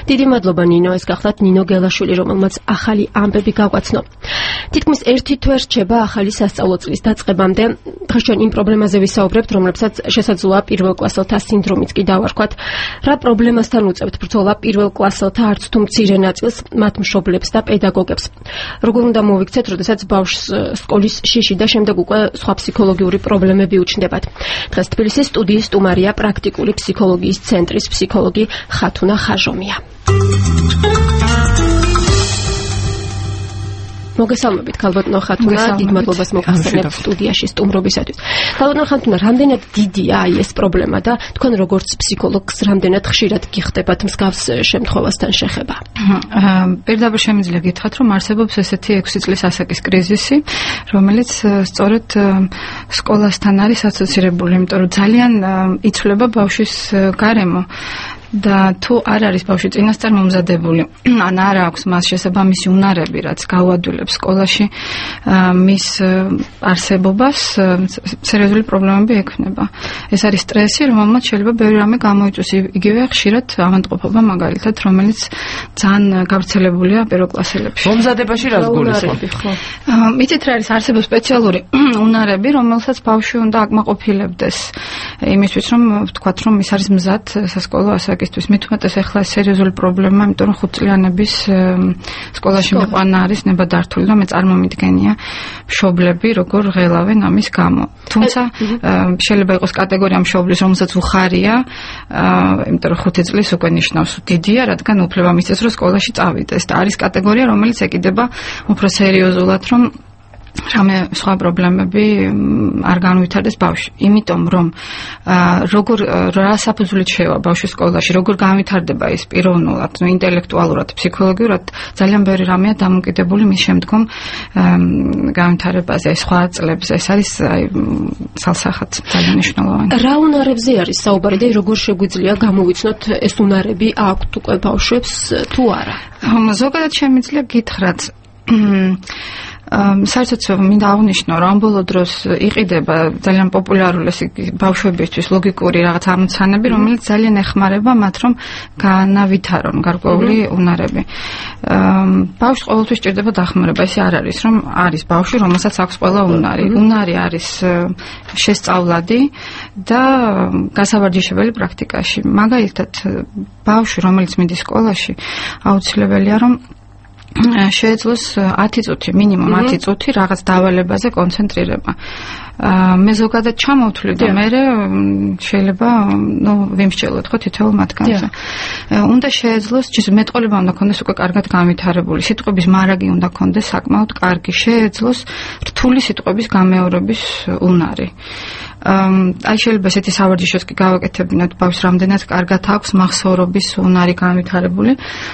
დიდი მადლობა ნინო, ეს გახლავთ ნინო გელაშვილი, რომელმაც ახალი ამბები გაგვაცნო. თითქმის 1 თვე რჩება ახალი სასწავლო წლის დაწყებამდე. დღეს ჩვენ იმ პრობლემაზე ვისაუბრებთ, რომლებსაც შესაძლოა პირველ კლასელთა სინდრომიც კი დავარქვათ. რა პრობლემასთან უწევთ ბრძოლა პირველ კლასელთა არც თუ მცირე ნაწილს, მათ მშობლებს და პედაგოგებს? როგორ უნდა მოვიქცეთ, როდესაც ბავშვს სკოლის შიში და შემდეგ უკვე სხვა ფსიქოლოგიური პრობლემები უჩნდებათ? დღეს თბილისის სტუდიის სტუმარია პრაქტიკული ფსიქოლოგიის ცენტრის ფსიქოლოგი ხათუნა ხაჟომია. მოგესალმებით, ქალბატონო ხათუნა, დიდ მადლობას მოგახსენებთ სტუდიაში სტუმრობისათვის. ქალბატონო ხათუნა, რამდენად დიდია ეს პრობლემა და თქვენ როგორც ფსიქოლოგს რამდენად ხშირად გიხდებათ მსგავს შემთხვევასთან შეხება? პირდაპირ შემიძლია გითხრათ, რომ არსებობს ესეთი 6 წლის ასაკის კრიზისი, რომელიც სწორედ სკოლასთან არის ასოცირებული, იმიტომ რომ ძალიან იცვლება ბავშვის გარემო. და თუ არ არის ბავშვი წინასწარ მომზადებული, ან არ აქვს მას შესაბამისი უნარები, რაც გაუადვილებს სკოლაში მის არსებობას, სერიოზული პრობლემები ექნება. ეს არის სტრესი, რომელმაც შეიძლება ბევრი რამე გამოიწვიოს, იგივე ხშირად ავადმყოფობა მაგალითად, რომელიც ძალიან გავრცელებულია პირველკლასელებში. მომზადებაში რას გულისხმობთ? იცით რა არის, არსებობს სპეციალური უნარები, რომელსაც ბავშვი უნდა აკმაყოფილებდეს იმისთვის, რომ ვთქვათ, რომ ის არის მზად სასკოლო ასაკისთვის. მithumetes ახლა სერიოზული პრობლემა, იმიტომ რომ 5 წლიანების სკოლაში მიყვანა არის ნებადართული და მე წარმომიდგენია მშობლები როგორ ღელავენ ამის გამო. თუმცა შეიძლება იყოს კატეგორია მშობლის, რომელსაც უხარია, იმიტომ რომ 5 წლის უკვე ნიშნავს დიდია, რადგან უფლება მისცეს, რომ სკოლაში წავიდეს და არის კატეგორია, რომელიც ეკიდება უფრო სერიოზულად, რომ რამე სხვა პრობლემები არ განვითარდეს ბავშვი. იმიტომ რომ როგორ რა საფუძვლით შევა ბავშვი სკოლაში, როგორ განვითარდება ის პიროვნულად, ინტელექტუალურად, ფსიქოლოგიურად, ძალიან ბევრი რამეა დამოკიდებული მის შემდგომ განვითარებაზე, სხვა წლებზე. ეს არის სალსახად ძალიან მნიშვნელოვანი. რა უნარებზე არის საუბარი და როგორ შეგვიძლია გამოვიცნოთ ეს უნარები აქვთ უკვე ბავშვებს თუ არა? ზოგადად შემიძლია გითხრათ, საერთოდ მინდა აღნიშნო, რომ ამ ბოლო დროს იყიდება ძალიან პოპულარული ბავშვებისთვის ლოგიკური რაღაც ამოცანები, რომელიც ძალიან ეხმარება მათ, რომ განავითარონ გარკვეული უნარები. ბავშვს ყოველთვის სჭირდება დახმარება, ესე არ არის, რომ არის ბავშვი, რომელსაც აქვს ყველა უნარი. უნარი არის შესწავლადი და გასავარჯიშებელი პრაქტიკაში. მაგალითად, ბავშვი, რომელიც მიდის სკოლაში, აუცილებელია, რომ შეეძლოს 10 წუთი, მინიმუმ 10 წუთი რაღაც დავალებაზე კონცენტრირება. მე ზოგადად ჩამოვთვლი და მე შეიძლება, ვიმსჯელოთ ხო თითოეულ მათგანზე. უნდა შეეძლოს, მეტყოლება უნდა ქონდეს უკვე კარგად განვითარებული, სიტყვების მარაგი უნდა ქონდეს საკმაოდ კარგი, შეეძლოს რთული სიტყვების გამეორების უნარი. აი შეიძლება ესეთი სავარჯიშოს კი გავაკეთებინოთ, ბავშვს რამდენად კარგად აქვს მახსოვრობის უნარი განვითარებული.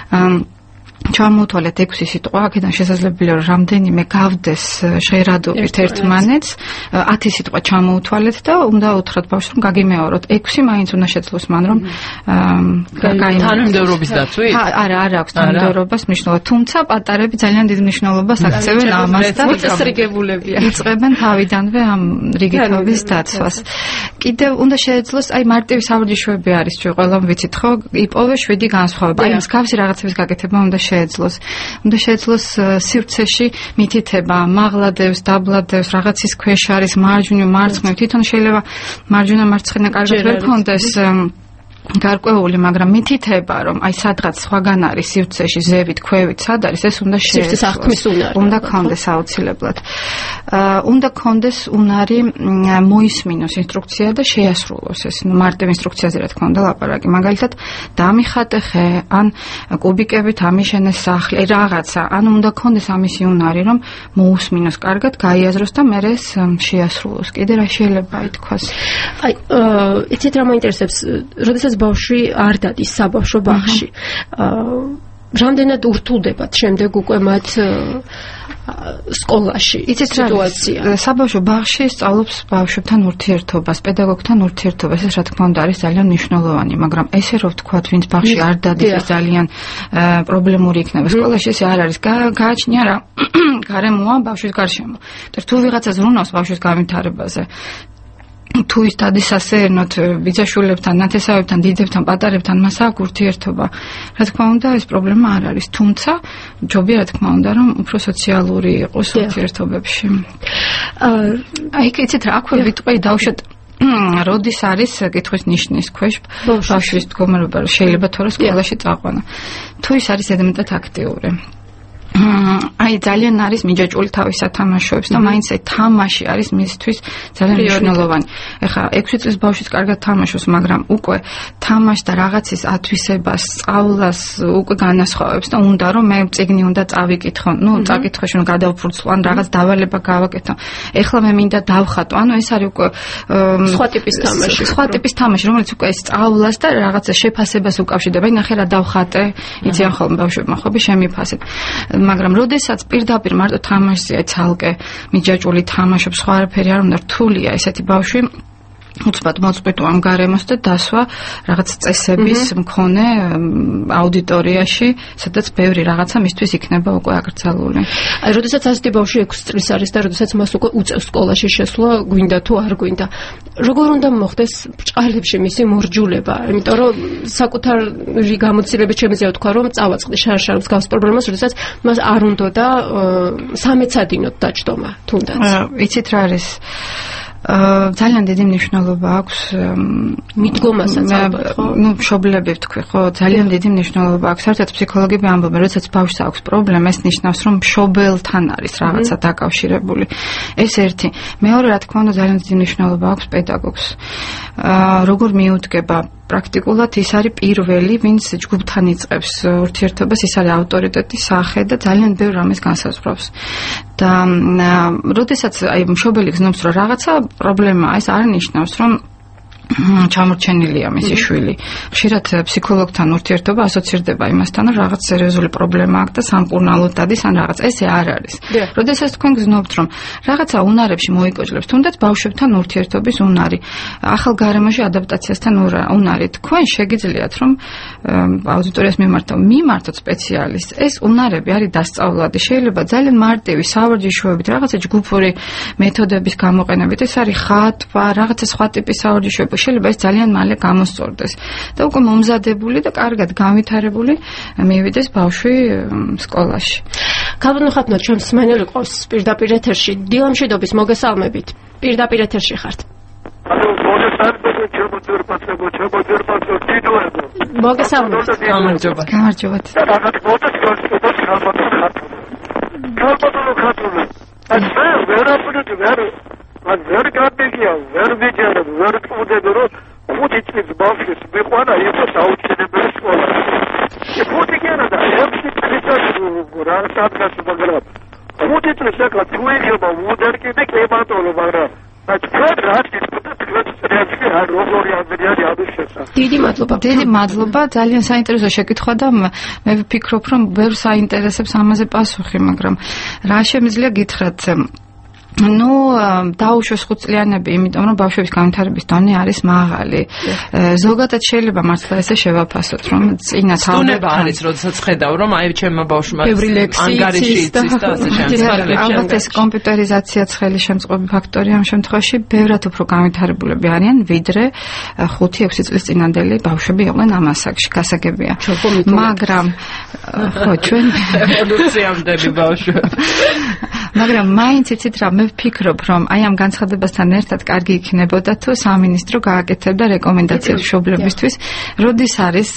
ჩამოვთვალეთ 6 სიტყვა, აქედან შესაძლებელია რომ რამდენიმე გავდეს შეერადობით ერთმანეთს, 10 სიტყვა ჩამოვთვალეთ და უნდა უთხრათ ბავშვს რომ გაგიმეოროთ. 6 მაინც უნდა შეძლოს მან რომ თანმიმდევრობის დაცვით? არა აქვს თანმიმდევრობას მნიშვნელობა, თუმცა პატარები ძალიან დიდ მნიშვნელობას აქცევენ ამას და წესრიგებულებია. იწყებენ თავიდანვე ამ რიგითობის დაცვას. კიდევ უნდა შეეძლოს, აი მარტივი სავარჯიშოები არის, ჩვენ ყველამ ვიცით ხო, იპოვე 7 განსხვავება. აი მსგავსი რაღაცების გაკეთება უნდა უნდა შეეძლოს სივრცეში მითითება, მაღლადევს, დაბლადევს, რაღაცის ქვეშ არის მარჯვნივ, მარცხნივ, თვითონ შეიძლება მარჯვენა მარცხენა კარგად ვერ ქონდეს გარკვეული, მაგრამ მითითება, რომ აი სადღაც სხვაგან არის სივრცეში, ზევით, ქვევით, სად არის, ეს უნდა სივრცეს აღქმის უნარი. უნდა ქონდეს აუცილებლად. უნდა ქონდეს უნარი მოისმინოს ინსტრუქცია და შეასრულოს ეს. მარტივ ინსტრუქციაზე რა თქმა უნდა ლაპარაკი. მაგალითად, დამიხატე ხე, ან კუბიკებით ამიშენე სახლი, რაღაცა. ანუ უნდა ქონდეს ამისი უნარი, რომ მოусმინოს კარგად, გაიაზროს და მერე ეს შეასრულოს. კიდე რა შეიძლება ითქვას? აი, იცით რა მაინტერესებს, როდესაც ბავშვი არ დადის საბავშვო ბაღში. რამდენად ურთულდებათ შემდეგ უკვე მათ სკოლაში სიტუაცია? საბავშვო ბაღში სწავლობს ბავშვებთან ურთიერთობას, პედაგოგთან ურთიერთობას, ეს რა თქმა უნდა არის ძალიან მნიშვნელოვანი, მაგრამ ესე რომ ვთქვათ, ვინც ბაღში არ დადის, ეს ძალიან პრობლემური იქნება. სკოლაში ესე არ არის. გააჩნია რა გარემოა ბავშვის გარშემო. თუ ვიღაცა ზრუნავს ბავშვის განვითარებაზე, თუ ის დადის ასეერნოთ ბიძაშვილებთან, ნათესავებთან, დიდებთან, პატარებთან, მას აქვს ურთიერთობა. რა თქმა უნდა, ეს პრობლემა არ არის, თუმცა ჯობია რა თქმა უნდა, რომ უფრო სოციალური იყოს ურთიერთობებში. აი, იცით რა, აქვე ვიტყვი დავუშვათ როდის არის კითხვის ნიშნის ქვეშ ბავშვის მდგომარეობა, შეიძლება თორე სკოლაში წაყვანა. თუ ის არის ზედმეტად აქტიური. აი ძალიან არის მიჯაჭვული თავის სათამაშოებს და მაინც აი თამაში არის მისთვის ძალიან მნიშვნელოვანი. ეხლა 6 წლის ბავშვიც კარგად თამაშობს, მაგრამ უკვე თამაშს და რაღაცის ათვისებას, სწავლას უკვე განასხვავებს და უნდა რომ მე წიგნი უნდა წავიკითხო, წაკითხოში რომ გადავფურცლო, ან რაღაც დავალება გავაკეთო. ეხლა მე მინდა დავხატო, ანუ ეს არის უკვე სხვა ტიპის თამაში, რომელიც უკვე სწავლას და რაღაცა შეფასებას უკავშირდება. ნახე რა დავხატე, იციან ხოლმე ბავშვებმა ხობი შემიფასებ. მაგრამ როდესაც პირდაპირ მარტო თამაშზეა ცალკე მიჯაჭვული თამაშობს, სხვა არაფერი არ უნდა, რთულია ესეთი ბავშვი უცბად მოწყვეტო ამ გარემოს და დასვა რაღაც წესების მქონე აუდიტორიაში, სადაც ბევრი რაღაცა მისთვის იქნება უკვე აკრძალული. აი, როდესაც ასეთი ბავშვი 6 წლის არის და როდესაც მას უკვე უწევს სკოლაში შესვლა, გვინდა თუ არ გვინდა, როგორ უნდა მოხდეს ბრჭყალებში მისი მორჯულება? იმიტომ რომ საკუთარი გამოცდილებით შემიძლია ვთქვა, რომ წავაწყდი შარშარ მსგავს პრობლემას, როდესაც მას არ უნდა და სამეცადინოდ დაჯდომა თუნდაც. იცით რა არის? ძალიან დიდი მნიშვნელობა აქვს მიდგომასაც ალბათ, ხო? მშობლები ვთქვი, ხო, ძალიან დიდი მნიშვნელობა აქვს. საერთოდ ფსიქოლოგები ამბობენ, როდესაც ბავშვს აქვს პრობლემა, ეს ნიშნავს, რომ მშობელთან არის რაღაცა დაკავშირებული. ეს ერთი. მეორე, რა თქმა უნდა, ძალიან დიდი მნიშვნელობა აქვს პედაგოგს. როგორ მიუდგება პრაქტიკულად ის არის პირველი, ვინც ჯგუფთან იწყებს ურთიერთობას, ის არის ავტორიტეტი, სახე და ძალიან ბევრ რამეს განსაზღვრავს. და როდესაც აი მშობელი გზნობს, რომ რაღაცა პრობლემაა, ეს არ ნიშნავს, რომ ჩამორჩენილია მისი შვილი. ხშირად ფსიქოლოგთან ურთიერთობა ასოცირდება იმასთან, რომ რაღაც სერიოზული პრობლემა აქვს და სამკურნალოდ დადის ან რაღაც. ესე არ არის. როდესაც თქვენ გზნობთ, რომ რაღაცა უნარებში მოიკოჭლებს, თუნდაც ბავშვებთან ურთიერთობის უნარი, ახალ გარემოში ადაპტაციასთან უნარი, თქვენ შეგიძლიათ, რომ აუდიტორიას მიმართოთ სპეციალისტს. ეს უნარები არის დასწავლადი. შეიძლება ძალიან მარტივი სავარჯიშოებით, რაღაცა ჯგუფური მეთოდების გამოყენებით, ეს არის ხატვა, რაღაცა სხვა ტიპის სავარჯიშოები. შეიძლება ეს ძალიან მალე გამოსწორდეს და უკვე მომზადებული და კარგად განვითარებული მივიდეს ბავშვი სკოლაში. ქალბატონო ხათუნა, ჩემს მსმენელი ყავს პირდაპირ ეთერში. დილამშვიდობის, მოგესალმებით. პირდაპირ ეთერში ხართ. მოგესალმებით. გამარჯობათ. ქალბატონო ხათუნა, ეს man ვერ გამიგია, ვერ მიჯერა, ვერ წვდები, რომ 5 წლის ბავშვს მიყვანა იყო საუჩინებელი სკოლა. ხუთი კენა და 6 წლის რა სადღაც მაგრამ 5 წლის აკა თუ იქნება მოდერკი და კებატონო, მაგრამ დიდი მადლობა, ძალიან საინტერესო შეკითხვა და მე ვფიქრობ, რომ ბევრ საინტერესებს ამაზე პასუხი, მაგრამ რა შემიძლია გითხრათ? დაუშვეს 5 წლიანები, იმიტომ რომ ბავშვების განვითარების დონე არის მაღალი. ზოგადად შეიძლება მართლა ესე შევაფასოთ, რომ წინა თავდება არის, როდესაც ხედავ, რომ აი ჩემმა ბავშვმა ანგარიში იცის და ასე შემდგომ. ალბათ ეს კომპიუტერიზაციაც ხელისშემწყობი ფაქტორია ამ შემთხვევაში, ბევრად უფრო განვითარებულები არიან, ვიდრე 5-6 წლის წინანდელი ბავშვები იყვნენ ამ ასაკში, გასაგებია. მაგრამ ხო, ჩვენ ევოლუციამდელი ბავშვები. მაგრამ მაინც იცით რა, მე ვფიქრობ, რომ აი ამ განცხადებასთან ერთად კარგი იქნებოდა თუ სამინისტრო გააკეთებდა რეკომენდაციებს მშობლებისთვის, როდის არის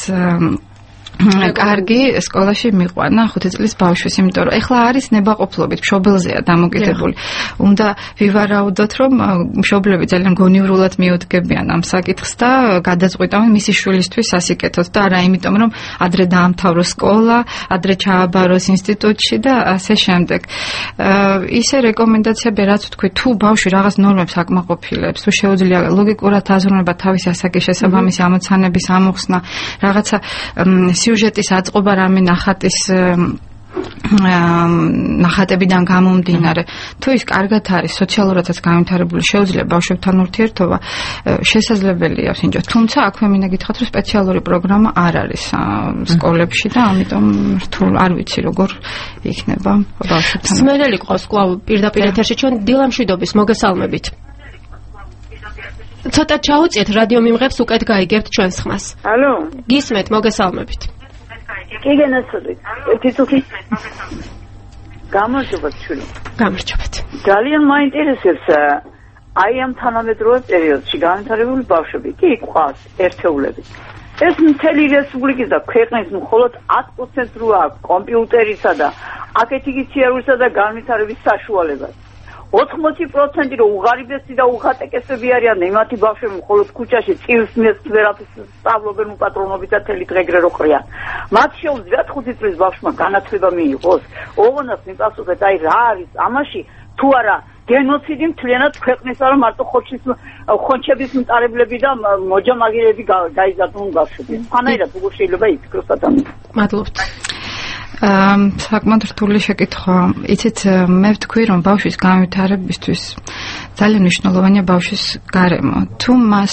კარგი სკოლაში მიყვანა 5 წლის ბავშვის, იმიტომ რომ ეხლა არის ნებაყოფლობით, მშობელზეა დამოკიდებული. უნდა ვივარაუდოთ, რომ მშობლები ძალიან გონივრულად მიუდგებიან ამ საკითხს და გადაწყვიტავენ მისი შვილისთვის სასიკეთოდ და არა იმიტომ, რომ ადრე დაამთავროს სკოლა, ადრე ჩააბაროს ინსტიტუტში და ასე შემდეგ. ისე რეკომენდაციები, რაც ვთქვი, თუ ბავშვი რაღაც ნორმებს აკმაყოფილებს, თუ შეუძლია ლოგიკურად აზროვნება თავისი ასაკის შესაბამისი ამოცანების ამოხსნა, რაღაცა სიუჟეტის აწყობა რამე ნახატებიდან გამომდინარე, თუ ის კარგად არის, სოციალურადაც განვითარებული, შეუძლია ბავშვებთან ურთიერთობა, შესაძლებელია ვსინჯოთ. თუმცა აქვე მინდა გითხრათ, რომ სპეციალური პროგრამა არ არის სკოლებში და ამიტომ რთულ არ ვიცი როგორ იქნება ბავშვებთან. მსმენელი ყავს კვლავ პირდაპირ ეთერში, ჩვენ დილამშვიდობის, მოგესალმებით. ცოტა ჩაუწიეთ რადიო მიმღებს უკეთ გაიგებთ ჩვენს ხმას. ალო. გისმენთ, მოგესალმებით. კი გენაცვლით. ერთი თუკი. გამარჯობათ ჩვენი. გამარჯობათ. ძალიან მაინტერესებს აი ამ თანამედროვე პერიოდში განვითარებული ბავშვები. კი ყავს ერთეულები. ეს მთელი რესპუბლიკის და ქვეყნის მხოლოდ 10% რო აქვს კომპიუტერისა და აქეთი სიარულისა და განვითარების საშუალებას. 80% რო უღარიბესი და უხატეკესები არიან იმათი ბავშვები მხოლოდ ქუჩაში წირს ვერაფერს სწავლობენ უპატრონობით და თელი დღე რო ყრიან. მათ შეუძლიათ 5 წლის ბავშვმა განათლება მიიღოს. ოღონდ მიპასუხეთ აი რა არის ამაში თუ არა გენოციდი მთლიანად ქვეყნისა რომ მარტო ხონჩების მწარებლები და მოჯამაგირები გაიზარდონ ბავშვები. ხანაირად როგორ შეიძლება იფიქროს ადამიანი. მადლობთ. საკმაოდ რთული შეკითხვა. იცით, მე ვთქვი, რომ ბავშვის განვითარებისთვის ძალიან მნიშვნელოვანია ბავშვის გარემო. თუ მას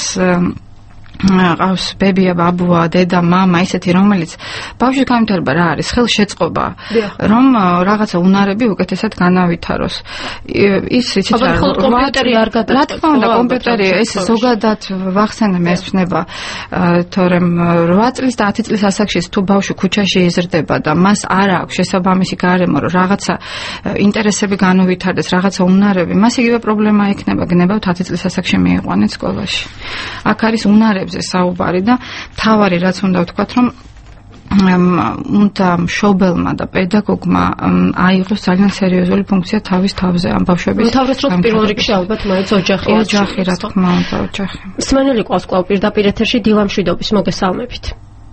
ყავს ბებია, ბაბუა, დედა, მამა, ისეთი, რომელიც ბავშვის განვითარება რა არის? ხელშეწყობა, რომ რაღაცა უნარები უკეთესად განავითაროს. ის იცით, კომპიუტერი არ გადაწყობს. რა თქმა უნდა, კომპიუტერი ეს ზოგადად ვახსენე მესვნება, თორემ 8 წლის და 10 წლის ასაკში თუ ბავშვი ქუჩაში იზრდება და მას არ აქვს შესაბამისი გარემო, რომ რაღაცა ინტერესები განუვითარდეს, რაღაცა უნარები, მას იგივე პრობლემა ექნება, გნებავთ 10 წლის ასაკში მიიყვანეთ სკოლაში. აქ არის უნარები საუბარი და თავარი რაც უნდა ვთქვათ, რომ უნდა მშობელმა და პედაგოგმა აიღოს ძალიან სერიოზული ფუნქცია თავის თავზე ამ ბავშვების. თავროს პირველ რიგში ალბათ მაინც ოჯახი. ოჯახი, რა თქმა უნდა, ოჯახი. სმენელი ყავს კვლავ პირდაპირ ეთერში დილამშვიდობის მოგესალმებით.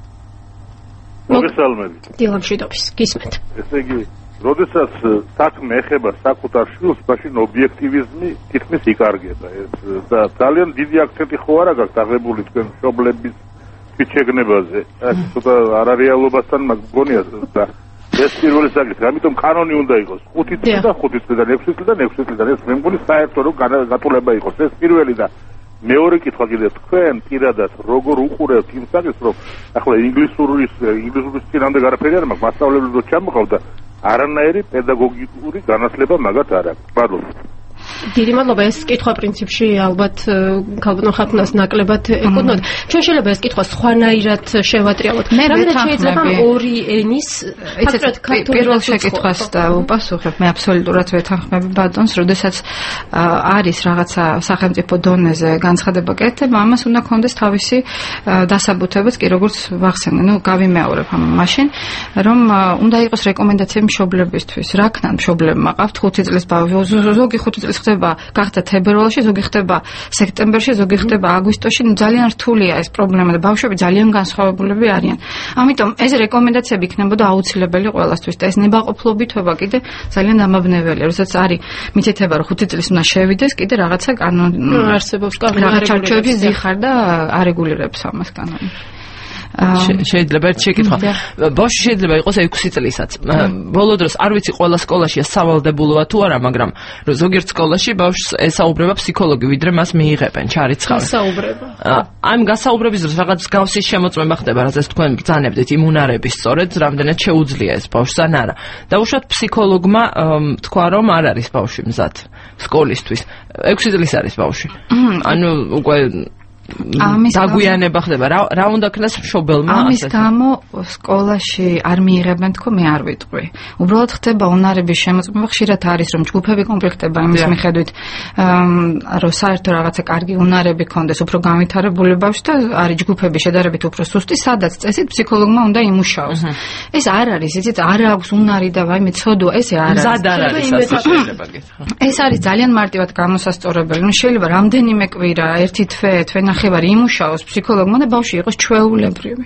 მოგესალმებით. დილამშვიდობის, გისმენთ. ესე იგი, როდესაც საქმე ეხება საკუთარ შვილს, მაშინ ობიექტივიზმი თითქმის იკარგება. ეს და ძალიან დიდი აქცენტი ხო არა გაქვთ აღებული თქვენ მშობლების თვითშეგნებაზე. ეს ცოტა არარეალობასთან მგონია და ეს პირველი საკითხი, ამიტომ კანონი უნდა იყოს 5 წელი და 5 წლიდან 6 წლიდან 6 წლიდან. ეს მე მგონი საერთო რომ გატულება იყოს. ეს პირველი და მეორე კითხვა კიდე თქვენ პირადად როგორ უყურებთ იმ საკითხს, რომ ახლა ინგლისურის წინამდე არაფერი არ მაქვს, მასწავლებლები რო ჩამოყავდა არანაირი პედაგოგიკური განათლება მაგათ არ აქვს. მადლობა. დიდი მადლობა. ეს კითხვა პრინციპში ალბათ ქალბატონ ხათუნას ნაკლებად ეკუთვნოდა. ჩვენ შეიძლება ეს კითხვა სხვანაირად შევატრიალოთ. რამდენად შეიძლება ორი ენის ფაქტობრივად ქართული პირველ შეკითხვას უპასუხებ. მე აბსოლუტურად ვეთანხმები ბატონს, როდესაც არის რაღაცა სახელმწიფო დონეზე განცხადება კეთება, ამას უნდა კონდეს თავისი დასაბუთებაც, კი როგორც ვახსენე, გავიმეორებ მაშინ, რომ უნდა იყოს რეკომენდაციები მშობლებისთვის. რა ქნან მშობლებმა ყავთ 5 წლის ბავშვი, ზოგი 5 წლის ხდება გახდა თებერვალში, ზოგი ხდება სექტემბერში, ზოგი ხდება აგვისტოში, ძალიან რთულია ეს პრობლემა და ბავშვები ძალიან განსხვავებულები არიან. ამიტომ ეს რეკომენდაციები იქნებოდა აუცილებელი ყველასთვის და ეს ნებაყოფლობითობა კიდე ძალიან დამაბნეველია. როდესაც არის მითითება, რომ 5 წლის უნდა შევიდეს, კიდე რაღაცა კანონი არსებობს, კანონი რაღაც ჩარჩოების ზიხარ და არეგულირებს ამას კანონი. შეიძლება ერთ შეკითხვა. ბავშვი შეიძლება იყოს 6 წლისაც. ბოლო დროს არ ვიცი ყველა სკოლაშია სავალდებულოა თუ არა, მაგრამ ზოგიერთ სკოლაში ბავშვს ესაუბრება ფსიქოლოგი, ვიდრე მას მიიღებენ ჩარიცხავენ. ესაუბრება. ამ გასაუბრების დროს რაღაც მსგავსი შემოწმება ხდება, რასაც თქვენ ბრძანებდით იმ უნარების სწორედ, რამდენად შეუძლია ეს ბავშვს ან არა. და უშუალოდ ფსიქოლოგმა თქვა, რომ არ არის ბავშვი მზად სკოლისთვის. 6 წლის არის ბავშვი. ანუ უკვე დაგვიანება ხდება. რა უნდა ქნას მშობელმა? ამის გამო სკოლაში არ მიიღებენ თქო, მე არ ვიტყვი. უბრალოდ ხდება უნარების შემოწმება, ხშირად არის რომ ჯგუფები კონფლიქტება იმის მიხედვით, რომ საერთო რაღაცა კარგი უნარები ქონდეს, უფრო განვითარებული ბავშვი და არის ჯგუფები შედარებით უფრო სუსტი, სადაც წესით ფსიქოლოგმა უნდა იმუშაოს. ეს არ არის, იცით, არ აქვს უნარი და ვაიმე ცოდვა, ესე არ არის. ზად არ არის ასე შეიძლება გითხრა. ეს არის ძალიან მარტივად გამოსასწორებელი. ნუ შეიძლება რამდენიმე კვირა, ერთი თვე ნახევარი იმუშაოს ფსიქოლოგმა და ბავშვი იყოს ჩვეულებრივი.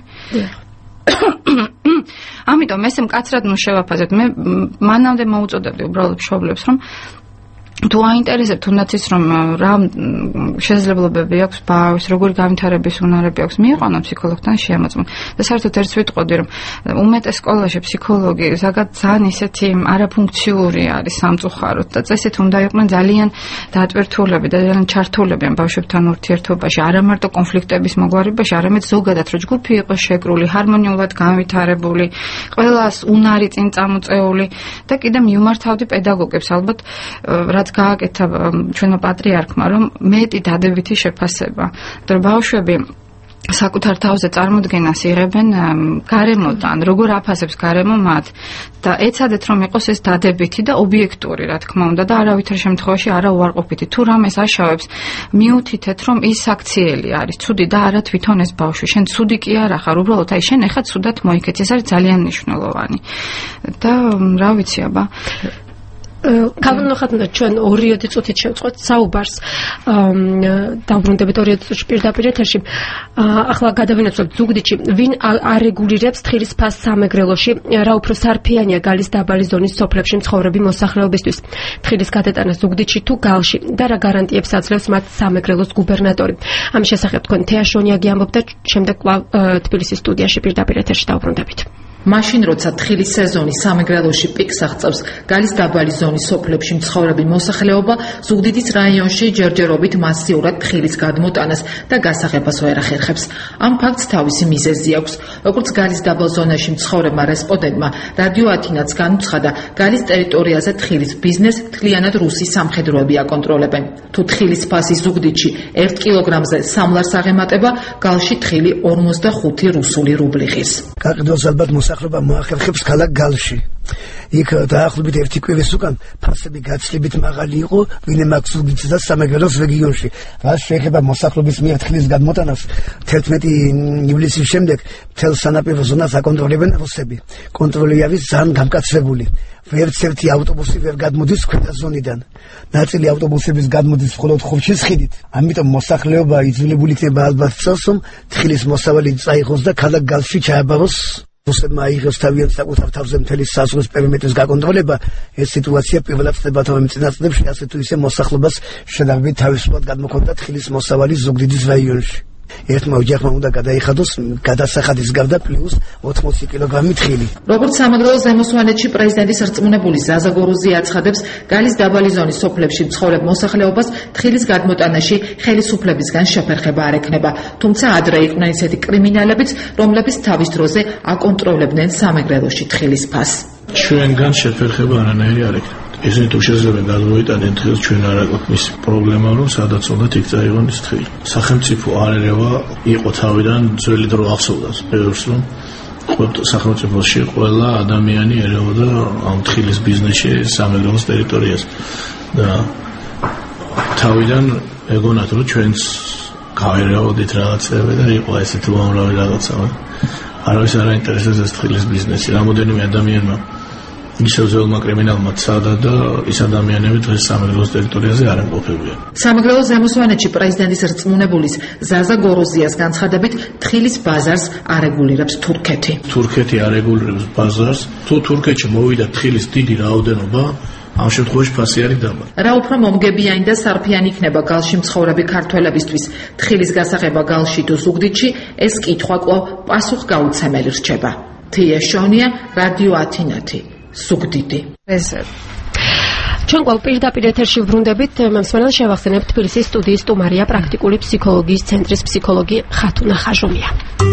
ამიტომ ესე მკაცრად ნუ შევაფაზეთ. მე მანამდე მოუწოდებდი უბრალოდ მშობლებს, რომ თუ აინტერესებთ თუნდაც ის რომ რა შესაძლებლობები აქვს ბავშვს, როგორი განვითარების უნარები აქვს, მიიყვანო ფსიქოლოგთან შემოწმოთ. და საერთოდ ერთს ვიტყოდი, რომ უმეტეს სკოლაში ფსიქოლოგი ზოგადად ძალიან ისეთი არაფუნქციური არის სამწუხაროდ და წესით უნდა იყვნენ ძალიან დატვირთულები და ძალიან ჩართულები ამ ბავშვებთან ურთიერთობაში, არა მარტო კონფლიქტების მოგვარებაში, არამედ ზოგადად რომ ჯგუფი იყოს შეკრული, ჰარმონიულად განვითარებული, ყველას უნარი წინ წამოწეული და კიდე მიმართავდი პედაგოგებს ალბათ რაც გააკეთა ჩვენო პატრიარქმა, რომ მეტი დადებითი შეფასება, რომ ბავშვები საკუთარ თავზე წარმოდგენას იღებენ გარემოდან, როგორ აფასებს გარემო მათ და ეცადეთ რომ იყოს ეს დადებითი და ობიექტური, რა თქმა უნდა და არავითარ შემთხვევაში არა უარყოფითი. თუ რამეს აშავებს, მიუთითეთ რომ ის აქციელი არის, ცუდი და არა თვითონ ეს ბავშვი. შენ ცუდი კი არ ახარ, უბრალოდ აი შენ ეხა ცუდად მოიქეცი, ეს არის ძალიან მნიშვნელოვანი. და რა ვიცი აბა კაბინოხატნა ჩვენ 2 წუთით შევწყვეთ საუბარს დაუბრუნდებით 2 წუთში პირდაპირ ეთერში ახლა გადავინაცვლოთ ზუგდიდში ვინ არეგულირებს თხილის ფასს სამეგრელოში რა უფრო სარფიანია გალის დაბალი ზონის სოფლებში მცხოვრები მოსახლეობისთვის თხილის გადატანა ზუგდიდში თუ გალში და რა გარანტიებს აძლევს მათ სამეგრელოს გუბერნატორი ამის შესახებ თქვენ თეაშონიაგი ამბობდა შემდეგ თბილისის სტუდიაში პირდაპირ ეთერში დაუბრუნდებით მაშინ როცა თხილის სეზონი სამეგრელოში პიკს აღწევს გალის დაბალი ზონის სოფლებში მცხოვრები მოსახლეობა ზუგდიდის რაიონში ჯერჯერობით მასიურად თხილის გადმოტანას და გასაღებას ვერ ახერხებს. ამ ფაქტს თავისი მიზეზი აქვს. როგორც გალის დაბალ ზონაში მცხოვრებმა რესპონდენტმა რადიო ათინაც განუცხადა, გალის ტერიტორიაზე თხილის ბიზნესს მთლიანად რუსი სამხედროები აკონტროლებენ. თუ თხილის ფასი ზუგდიდში 1 კილოგრამზე 3 ლარს აღემატება, გალში თხილი 45 რუსული რუბლი ღირს. მოსახლეობა მოახერხებს ქალაქ გალში. იქ დაახლოებით 1 კვირის უკან ფასები გაცილებით მაღალი იყო ვინმე ზუგდიდსა და სამეგრელოს რეგიონში. რაც შეეხება მოსახლეობის მიერ თხილის გადმოტანას 11 ივლისის შემდეგ მთელ სანაპირო ზონას აკონტროლებენ რუსები. კონტროლი არის ძალიან გამკაცრებული. ვერც ერთი ავტობუსი ვერ გადმოდის ქვედა ზონიდან. ნაწილი ავტობუსების გადმოდის მხოლოდ ხურშის ხიდით. ამიტომ მოსახლეობა იძულებული იქნება ალბათ წელს რომ თხილის მოსავალი წაიღოს და ქალაქ გალში ჩააბაროს. რუსებმა აიღეს თავიანთ საკუთარ თავზე მთელი საზღვრის პერიმეტრის გაკონტროლება. ეს სიტუაცია პირველად ხდება თორმეტ წელიწადებში, ასე თუ ისე მოსახლეობას შედარებით თავისუფლად გადმოქონდა თხილის მოსავალი ზუგდიდის რაიონში. ერთმა ოჯახმა უნდა გადაიხადოს გადასახადის გარდა პლუს 80 კილოგრამი თხილი. როგორც სამეგრელოს ზემოსვანეთში პრეზიდენტის რწმუნებული ზაზა გოროზია აცხადებს, გალის დაბალი ზონის სოფლებში მცხოვრებ მოსახლეობას თხილის გადმოტანაში ხელისუფლებისგან შეფერხება არ ექნება. თუმცა ადრე იყვნენ ისეთი კრიმინალებიც, რომლებიც თავის დროზე აკონტროლებდნენ სამეგრელოში თხილის ფასს. ჩვენგან შეფერხება არანაირი არ ექნება. ისინი თუ შეიძლება გადმოიტანენ თხილს ჩვენ არ აქვს მის პრობლემა რომ სადაც უნდა იქ წაიღონ ის თხილი. სახელმწიფო არ ერევა იყო თავიდან ძველი დრო ახსოვდას ბევრს რომ სახელმწიფოში ყველა ადამიანი ერეოდა ამ თხილის ბიზნესში სამეგრელოს ტერიტორიას და თავიდან ეგონათ რომ ჩვენს გავერეოდით რაღაცები და იყო ესეთი უამრავი რაღაცა. არავის არ აინტერესებს ეს თხილის ბიზნესი. რამოდენიმე ადამიანმა ისევ ზეულმა კრიმინალმა ცადა და ის ადამიანები დღეს სამეგრელოს ტერიტორიაზე არ იმყოფებიან. სამეგრელოს ზემოსვანეთში პრეზიდენტის რწმუნებულის ზაზა გოროზიას განცხადებით თხილის ბაზარს არეგულირებს თურქეთი. თურქეთი არეგულირებს ბაზარს. თუ თურქეთში მოვიდა თხილის დიდი რაოდენობა, ამ შემთხვევაში ფასი არის დაბალი. რა უფრო მომგებიანი და სარფიანი იქნება გალში მცხოვრები ქართველებისთვის თხილის გასაღება გალში თუ ზუგდიდში, ეს კითხვა კვლავ პასუხგაუცემელი რჩება. თეაშონია, რადიო ათინათი. ზუგდიდი. ჩვენ კვლავ პირდაპირ ეთერში ვბრუნდებით. მსმენელს შევახსენებთ თბილისის სტუდიის სტუმარია პრაქტიკული ფსიქოლოგიის ცენტრის ფსიქოლოგი ხათუნა ხაჟუმია.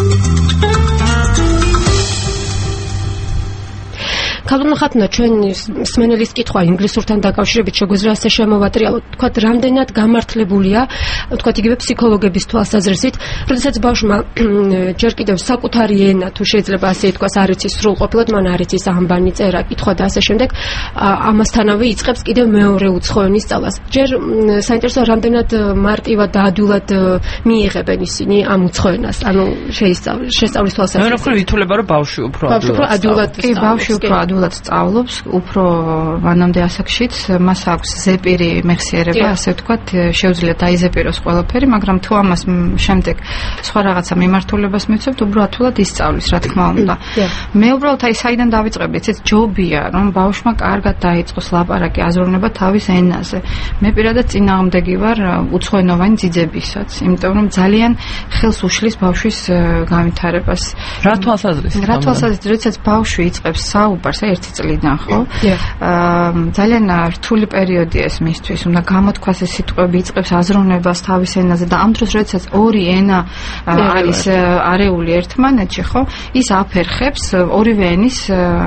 ქალბატონო ხათუნა, ჩვენ მსმენელის კითხვა ინგლისურთან დაკავშირებით შეგვიძლია ასე შემოვატრიალოთ. თქვათ, რამდენად გამართლებულია, თქვათ, იგივე ფსიქოლოგების თვალსაზრისით, როდესაც ბავშვმა ჯერ კიდევ საკუთარი ენა, თუ შეიძლება ასე ითქვას, არ იცის სრულყოფილად, მან არ იცის ამბანი, წერა, კითხვა და ასე შემდეგ, ამასთანავე იწყებს კიდევ მეორე უცხოენის სწავლას. ჯერ საინტერესოა, რამდენად მარტივად და ადვილად მიიღებენ ისინი ამ უცხოენას, ანუ შესწავლის თვალსაზრისით. მე ვფიქრობ, ითვლება, რომ ბავშვი უფრო ადვილად ადვილად სწავლობს, უფრო მანამდე ასაკშიც მას აქვს ზეპირი მეხსიერება, ასე ვთქვათ, შეუძლია დაიზეპიროს ყველაფერი, მაგრამ თუ ამას შემდეგ სხვა რაღაცა მიმართულებას მიცევთ, უბრალოდ ისწავლის, რა თქმა უნდა. მე უბრალოდ აი საიდან დავიწყებ, იცით, ჯობია, რომ ბავშვმა კარგად დაიწყოს ლაპარაკი, აზროვნება თავის ენაზე. მე პირადად წინააღმდეგი ვარ უცხოენოვანი ძიძებისაც, იმიტომ რომ ძალიან ხელს უშლის ბავშვის განვითარებას. რა თვალსაზრისით? როდესაც ბავშვი იწყებს საუბარს, აი 1 წლიდან, ხო? ძალიან რთული პერიოდი ეს მისთვის, უნდა გამოთქვას ეს სიტყვები, იწყებს აზროვნებას თავის ენაზე და ამ დროს როდესაც ორი ენა არის არეული ერთმანეთში, ხო? ის აფერხებს ორივე ენის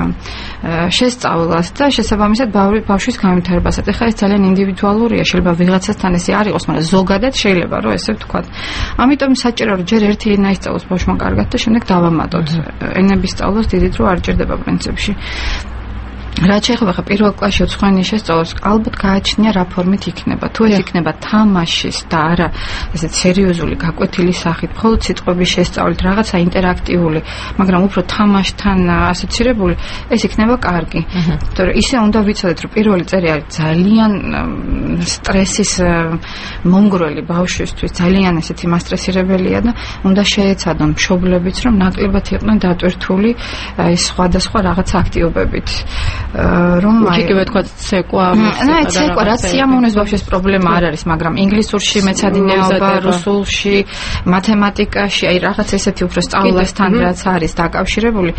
შესწავლას და შესაბამისად ბავშვის განვითარებასაც. ეხლა ეს ძალიან ინდივიდუალურია, შეიძლება ვიღაცასთან ესე არ იყოს, მაგრამ ზოგადად შეიძლება რომ ესე ვთქვათ. ამიტომ საჭირო რომ ჯერ ერთი ენა ისწავლოს ბავშვმა კარგად და შემდეგ დავამატოთ. ენების სწავლას დიდით რო არ ჭირდება პრინციპში. რაც შეეხება პირველ კლასში უცხოენის შესწავლას, ალბათ გააჩნია რა ფორმით იქნება. თუ ეს იქნება თამაშის და არა ესეთ სერიოზული გაკვეთილი სახით, მხოლოდ სიტყვების შესწავლით, რაღაცა ინტერაქტიული, მაგრამ უფრო თამაშთან ასოცირებული, ეს იქნება კარგი. იმიტომ რომ ისე უნდა ვიცოდეთ, რომ პირველი წელი არის ძალიან სტრესის მომგვრელი ბავშვისთვის, ძალიან ესეთი მასტრესირებელია და უნდა შეეცადონ მშობლებიც, რომ ნაკლებად იყვნენ დატვირთული ეს სხვადასხვა რაღაც აქტივობებით. რომ იქივე თქვა ცეკვა, ცეკვა, რაც სიამოვნეს ბავშვის პრობლემა არ არის, მაგრამ ინგლისურში მეცადინეობა, რუსულში, მათემატიკაში, აი რაღაც ესეთი უფრო სწავლასთან რაც არის დაკავშირებული,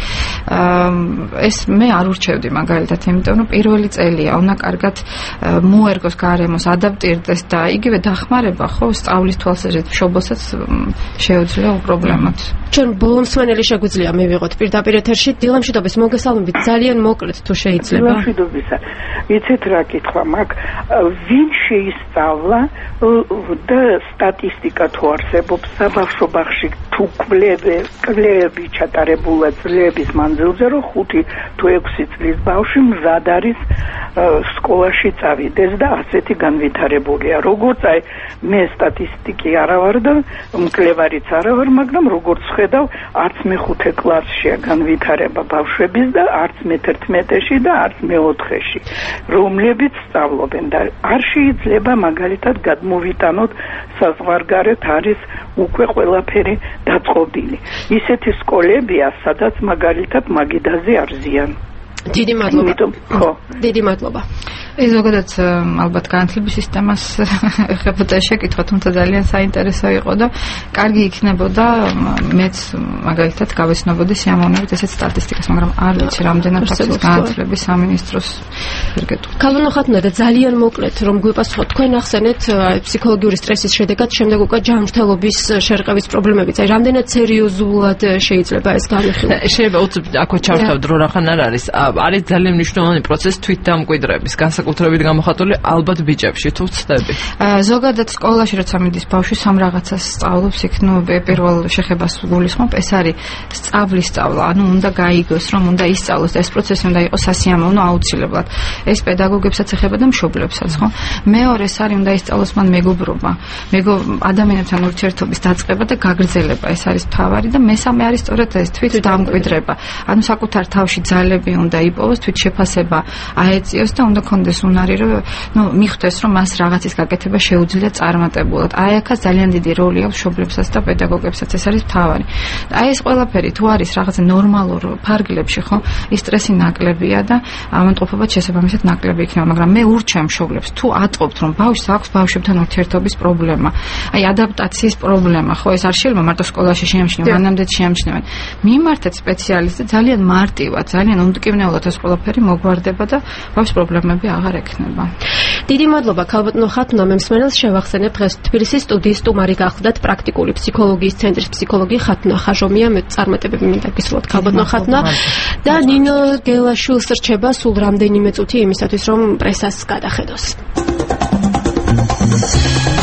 ეს მე არ ურჩევდი მაგალითად, იმიტომ რომ პირველი წელია, უნდა კარგად მოერგოს გარემოს, ადაპტირდეს და იგივე დახმარება, ხო, სწავლის თვალსაზრისით მშობელსაც შეუძლია უპრობლემოდ. ჩვენ ბოლო მსმენელი შეგვიძლია მივიღოთ პირდაპირ ეთერში. დილამშვიდობის, მოგესალმებით, ძალიან მოკლედ თუ შეიძლება. დილამშვიდობისა. იცით რა კითხვა მაქვს, ვინ შეისწავლა და სტატისტიკა თუ არსებობს საბავშვო ბაღში თუ კვლევები ჩატარებულა წლების მანძილზე, რომ 5 თუ 6 წლის ბავშვი მზად არის სკოლაში წავიდეს და ასეთი განვითარებულია. როგორც აი მე სტატისტიკი არა ვარ და მკვლევარიც არა ვარ, მაგრამ როგორც ხედავ, არც მე-5 კლასშია განვითარება ბავშვების და არც მე-11-ში და არც მე-4-ში, რომლებიც სწავლობენ და არ შეიძლება მაგალითად გადმოვიტანოთ საზღვარგარეთ არის უკვე ყველაფერი დაწყობილი. ისეთი სკოლებია, სადაც მაგალითად მაგიდაზე არზიან. დიდი მადლობა. ეს ზოგადად ალბათ განათლების სისტემას ეხებოდა შეკითხვა, თუმცა ძალიან საინტერესო იყო და კარგი იქნებოდა მეც მაგალითად გავეცნობოდი სიამოვნებით ესეთ სტატისტიკას, მაგრამ არ ვიცი რამდენად აქვს განათლების სამინისტროს პირგეთული. ქალბატონო ხათუნა და ძალიან მოკლედ რომ გვიპასუხოთ, თქვენ ახსენეთ ფსიქოლოგიური სტრესის შედეგად შემდეგ უკვე ჯანმრთელობის შერყევის პრობლემებიც. აი რამდენად სერიოზულად შეიძლება ეს განხილვა? შეიძლება უცებ აქვე ჩავთავდ რო რახან არ არის. არის ძალიან მნიშვნელოვანი პროცესი თვითდამკვიდრების, განსაკუთრებით გამოხატული ალბათ ბიჭებში, თუ ვცდები. ზოგადად სკოლაში როცა მიდის ბავშვი სამ რაღაცას სწავლობს, იქ ნუ პირველ შეხებას გულისხმობ, ეს არის სწავლა, ანუ უნდა გაიგოს, რომ უნდა ისწავლოს და ეს პროცესი უნდა იყოს სასიამოვნო აუცილებლად. ეს პედაგოგებსაც ეხება და მშობლებსაც, ხო? მეორეს არის უნდა ისწავლოს მან მეგობრობა, ადამიანებთან ურთიერთობის დაწყება და გაგრძელება, ეს არის მთავარი და მესამე არის სწორედ ეს თვითდამკვიდრება. ანუ საკუთარ თავში ძალები უნდა იპოვოს, თვითშეფასება აეწიოს და უნდა კონდეს უნარი, რომ მიხვდეს, რომ მას რაღაცის გაკეთება შეუძლია წარმატებულად. აი აქაც ძალიან დიდი როლი აქვს მშობლებსაც და პედაგოგებსაც, ეს არის მთავარი. აი ეს ყველაფერი თუ არის რაღაცა ნორმალურ ფარგლებში, ხო? ის სტრესი ნაკლებია და ავადმყოფობაც შესაბამისად ნაკლები იქნება, მაგრამ მე ურჩევ მშობლებს, თუ ატყობთ, რომ ბავშვს აქვს ბავშვებთან ურთიერთობის პრობლემა, აი ადაპტაციის პრობლემა, ხო, ეს არ შეიძლება მარტო სკოლაში შეამჩნიონ, მანამდეც შეამჩნევენ. მიმართეთ სპეციალისტს და ძალიან მარტივად, ძალიან უმტკივნეულად ეს ყველაფერი მოგვარდება და ბავშვს პრობლემები აღარ ექნება. დიდი მადლობა ქალბატონო ხათუნა, მე მსმენელს შევახსენებ დღეს თბილისის სტუდიის სტუმარი გახლდათ პრაქტიკული ფსიქოლოგიის ცენტრის ფსიქოლოგი ხათუნა ხაჟომია, მე წარმატებები მინდა გისურვოთ ქალბატონო ხათუნა და ნინო გელაშვილს რჩება სულ რამდენიმე წუთი იმისათვის, რომ პრესას გადახედოს.